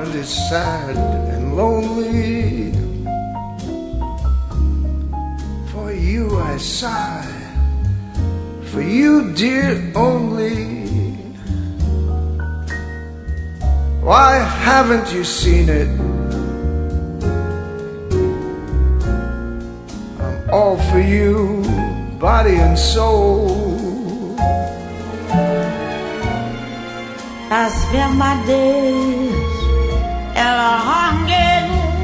heart is sad and lonely. For you I sigh, for you, dear, only. Why haven't you seen it? I'm all for you, body and soul. I spend my days in a hunger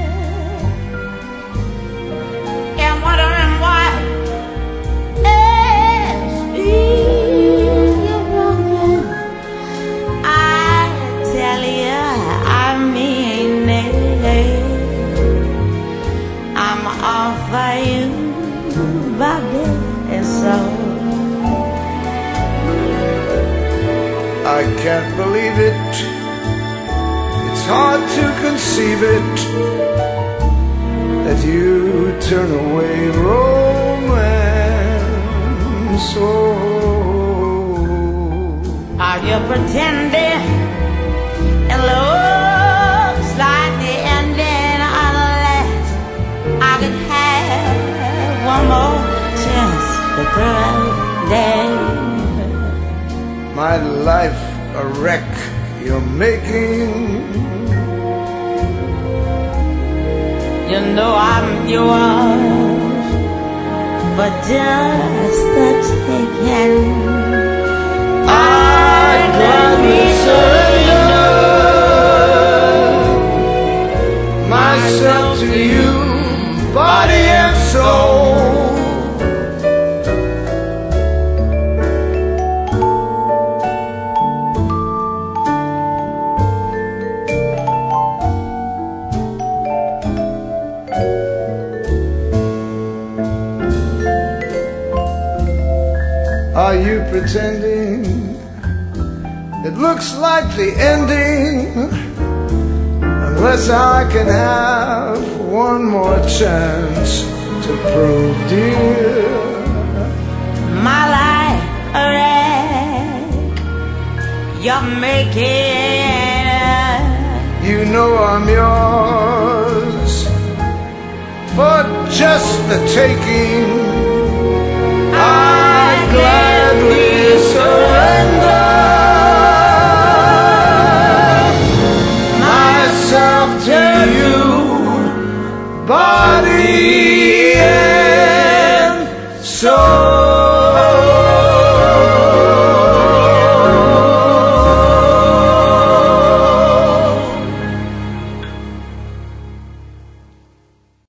and wondering why it's you wrong. I tell you, I mean it. I'm all for you, body and soul. I can't believe it. It's hard to conceive it, that you turn away romance. Oh, are you pretending it looks like the ending, unless I could have one more chance to pretend? My life a wreck you're making. You know I'm yours, but just the taking. I'd gladly surrender myself to you, body and soul. Are you pretending it looks like the ending, unless I can have one more chance to prove, dear, my life a wreck you're making? You know I'm yours for just the taking. I'd gladly surrender myself to you, body and soul.